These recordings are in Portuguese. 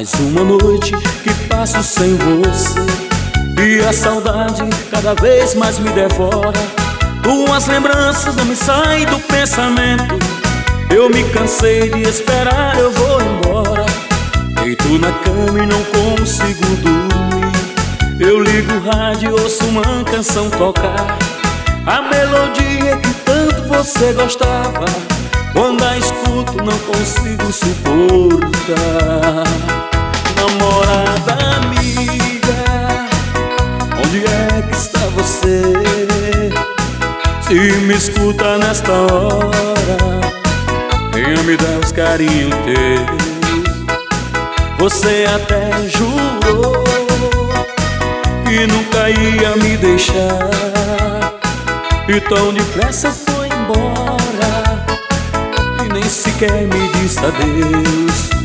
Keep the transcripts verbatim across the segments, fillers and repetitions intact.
Mais uma noite que passo sem você, e a saudade cada vez mais me devora. Tuas lembranças não me saem do pensamento. Eu me cansei de esperar, eu vou embora. Deito na cama e não consigo dormir. Eu ligo o rádio e ouço uma canção tocar, a melodia que tanto você gostava. Quando a escuto não consigo suportar. Namorada amiga, onde é que está você? Se me escuta nesta hora, venha me dar os carinhos teus. Você até jurou que nunca ia me deixar, e tão depressa foi embora, e nem sequer me disse adeus.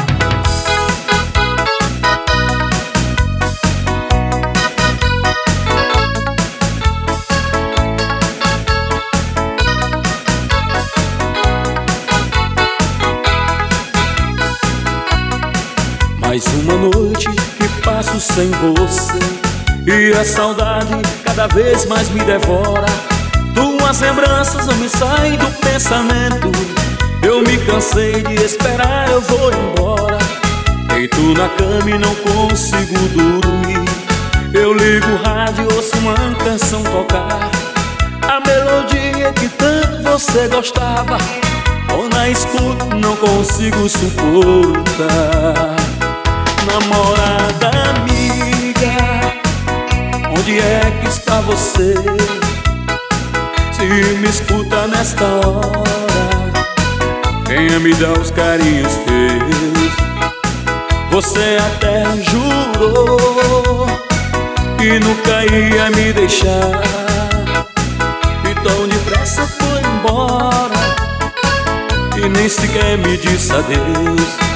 Mais uma noite que passo sem você, e a saudade cada vez mais me devora. Tuas lembranças não me saem do pensamento. Eu me cansei de esperar, eu vou embora. Deito na cama e não consigo dormir. Eu ligo o rádio e ouço uma canção tocar, a melodia que tanto você gostava. Quando a escuto não consigo suportar. Namorada amiga, onde é que está você? Se me escuta nesta hora, venha me dar os carinhos teus. Você até jurou que nunca ia me deixar, e tão depressa foi embora, e nem sequer me disse adeus.